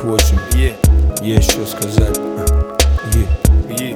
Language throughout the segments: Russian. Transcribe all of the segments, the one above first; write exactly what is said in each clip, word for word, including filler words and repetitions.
сорок восемь. Yeah. Есть что сказать. Yeah. Yeah.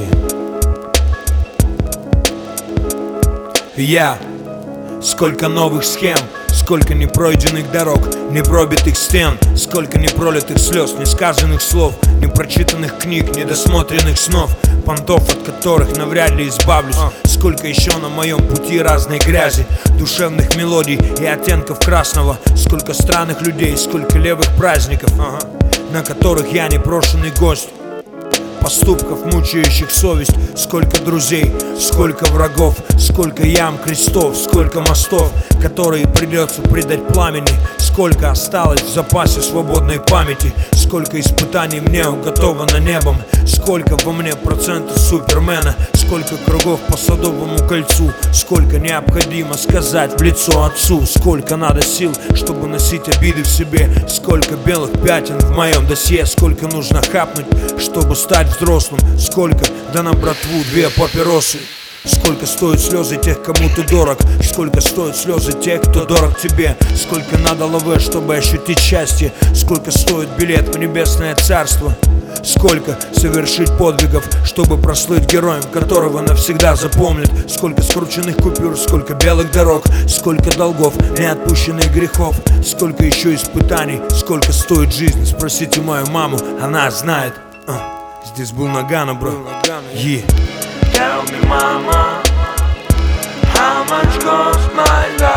Yeah. Я. Сколько новых схем, сколько непройденных дорог, непробитых стен, сколько непролитых слез, несказанных слов, непрочитанных книг, недосмотренных снов, понтов, от которых навряд ли избавлюсь. Сколько еще на моем пути разной грязи, душевных мелодий и оттенков красного. Сколько странных людей, сколько левых праздников, ага, на которых я непрошенный гость. Поступков, мучающих совесть. Сколько друзей, сколько врагов, сколько ям, крестов, сколько мостов, которые придется предать пламени. Сколько осталось в запасе свободной памяти. Сколько испытаний мне уготовано небом. Сколько во мне процентов супермена. Сколько кругов по Садовому кольцу. Сколько необходимо сказать в лицо отцу. Сколько надо сил, чтобы носить обиды в себе. Сколько белых пятен в моем досье. Сколько нужно хапнуть, чтобы стать взрослым. Сколько да на братву две папиросы. Сколько стоят слезы тех, кому ты дорог. Сколько стоят слезы тех, кто дорог тебе. Сколько надо лавэ, чтобы ощутить счастье. Сколько стоит билет в небесное царство. Сколько совершить подвигов, чтобы прослыть героем, которого навсегда запомнят. Сколько скрученных купюр, сколько белых дорог. Сколько долгов, неотпущенных грехов. Сколько еще испытаний, сколько стоит жизнь. Спросите мою маму, она знает. а, Здесь был Нагано, бро. Yeah. Tell me, mama, how much cost my life?